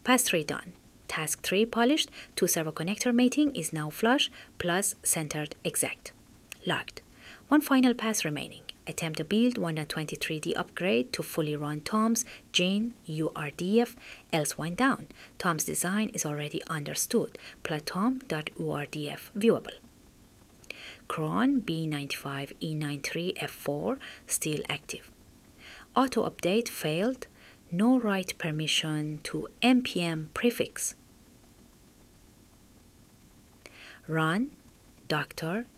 Pass 3 done. Task 3 polished. 2 servo connector mating is now flush plus centered exact. Logged. One final pass remaining. Attempt to build 123D upgrade to fully run Tom's Jane URDF, else went down. Tom's design is already understood. Platom.urdf viewable. Cron B95E93F4 still active. Auto update failed. No write permission to npm prefix. Run Dr.